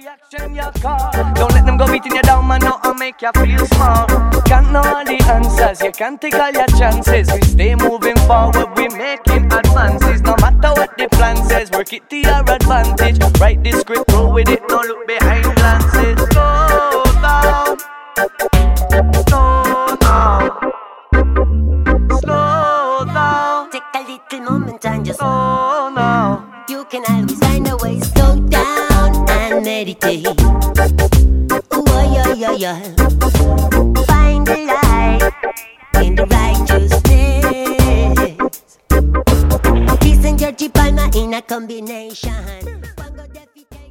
reaction you call. Don't let them go beating you down, man, no, I'll make you feel small. Can't know all the answers, you can't take all your chances. We stay moving forward, we making advances. No matter what the plan says, work it to your advantage. Write the script, roll with it, no look behind glances. Slow down, slow down, slow down. Take a little moment and just slow now. You can always find a way. Slow down and meditate. Ooh, yeah, yeah, yeah. Find the light in the righteousness. Peace and Georgie Palmer in a combination.